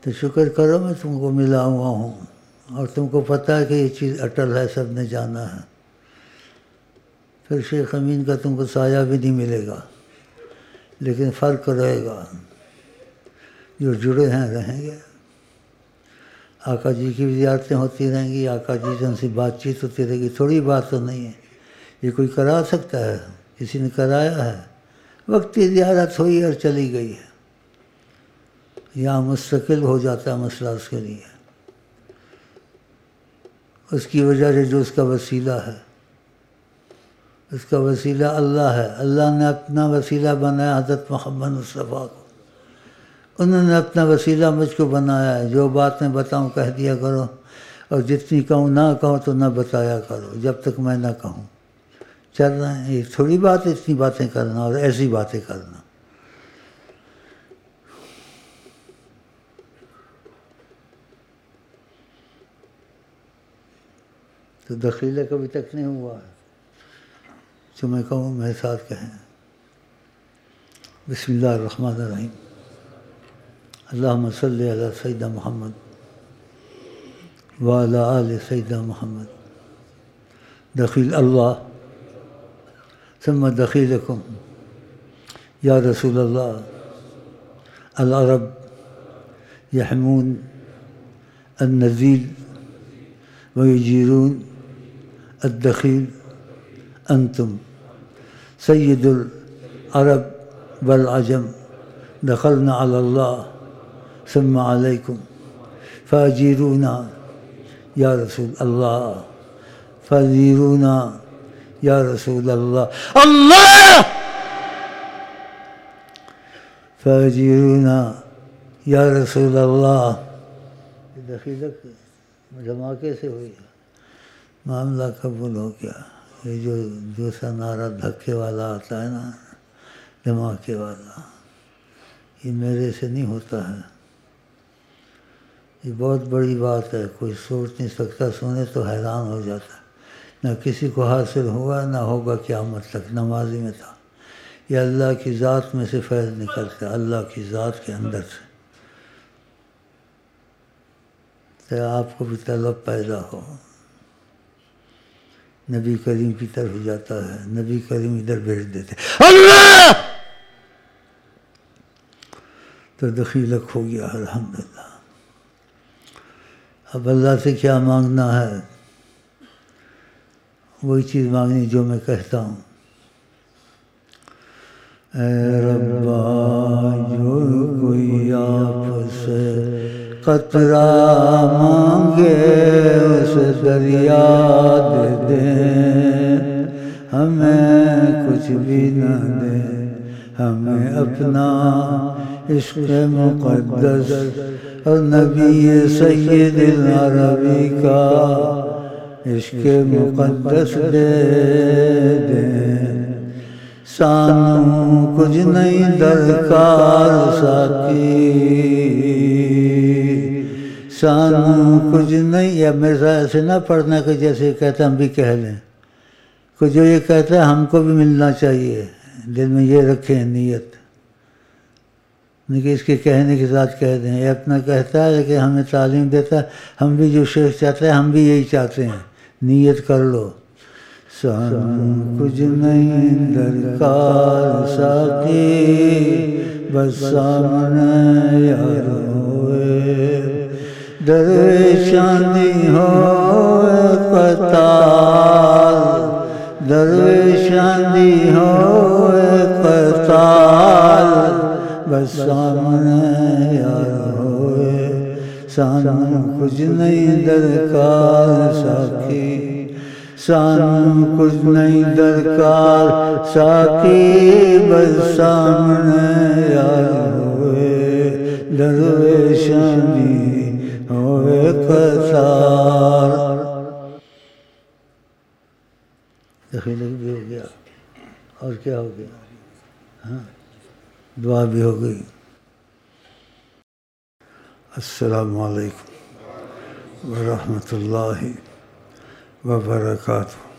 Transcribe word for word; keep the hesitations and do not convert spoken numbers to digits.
تو شکر کرو میں تم کو ملا ہوا ہوں، اور تم کو پتہ ہے کہ یہ چیز اٹل ہے، سب نے جانا ہے۔ پھر شیخ امین کا تم کو سایہ بھی نہیں ملے گا، لیکن فرق رہے گا، جو جڑے ہیں رہیں گے۔ آقا جی کی بھی زیارتیں ہوتی رہیں گی، آقا جی سے ان سے بات چیت ہوتی رہے گی، تھوڑی بات تو نہیں ہے، یہ کوئی کرا سکتا ہے؟ کسی نے کرایا ہے؟ وقتی زیارت ہوئی اور چلی گئی ہے، یہاں مستقل ہو جاتا ہے مسئلہ اس کے لیے، اس کی وجہ سے جو اس کا وسیلہ ہے، اس کا وسیلہ اللہ ہے۔ اللہ نے اپنا وسیلہ بنایا حضرت محمد مصطفیٰ کو، انہوں نے اپنا وسیلہ مجھ کو بنایا ہے۔ جو بات میں بتاؤں کہہ دیا کرو، اور جتنی کہوں نہ کہوں تو نہ بتایا کرو جب تک میں نہ کہوں۔ چل رہے ہیں، یہ تھوڑی بات اتنی باتیں کرنا اور ایسی باتیں کرنا۔ تو دخیلہ کبھی تک نہیں ہوا ہے، جو میں کہوں میرے ساتھ کہیں۔ بسم اللہ الرحمن الرحیم، اللہم صلی علی سیدنا محمد وعلی آل سیدنا محمد۔ دخیل اللہ ثم دخیلکم یا رسول اللہ، العرب یحمون النزیل ویجیرون الدخیل، انتم سید العرب والعجم، دخلنا علی اللہ ثم علیکم فاجیرونا یا رسول اللہ، فاجیرونا یا رسول اللہ، اللہ فاجیرونا یا رسول اللہ۔ دخیلت دھماکے سے ہوئی ہے، معاملہ قبول ہو گیا۔ یہ جو دوسرا نعرہ دھکے والا آتا ہے نا، دھماکے والا، یہ میرے سے نہیں ہوتا ہے، یہ بہت بڑی بات ہے، کوئی سوچ نہیں سکتا، سنے تو حیران ہو جاتا ہے۔ نہ کسی کو حاصل ہوا نہ ہوگا قیامت تک، نمازی میں تھا۔ یہ اللہ کی ذات میں سے فیض نکلتا ہے، اللہ کی ذات کے اندر سے۔ تو آپ کو بھی طلب پیدا ہو، نبی کریم کی طرف جاتا ہے، نبی کریم ادھر بھیج دیتے اللہ، تو دخیلک ہو گیا الحمدللہ۔ اب اللہ سے کیا مانگنا ہے؟ وہی چیز مانگنی جو میں کہتا ہوں، اے ربا جو کوئی آپ سے قطرہ مانگے اسے دریا دے دیں، ہمیں کچھ بھی نہ دے، ہمیں اپنا عشق مقدس اور نبی سید العربی کا عشق مقدس دے دیں۔ سانوں کچھ نہیں درکار ساقی، سانوں کچھ نہیں، یا میرے ساتھ ایسے نہ پڑھنا کہ جیسے کہتا ہم بھی کہہ لیں، کہ جو یہ کہتا ہے ہم کو بھی ملنا چاہیے، دل میں یہ رکھیں نیت، نہیں کہ اس کے کہنے کے ساتھ کہہ دیں۔ یہ اپنا کہتا ہے لیکن ہمیں تعلیم دیتا ہے، ہم بھی جو شیخ چاہتے ہیں ہم بھی یہی چاہتے ہیں، نیت کر لو۔ سانوں کچھ نہیں درکار ساقی، بس سامنے یار ہوئے، درویشاں دی ہوئے قطار، درویشاں دی ہوئے قطار، بس سامنے یار ہوئے، سانوں کچھ نہیں درکار ساقی، سانوں کچھ نہیں درکار ساقی، بس سامنے یار ہوئے، درویشاں دی ہوئے قطار۔ دخیلت بھی ہو گیا، اور کیا ہو گیا؟ ہاں، دعا بھی ہو گئی۔ السلام علیکم ورحمۃ اللہ وبرکاتہ۔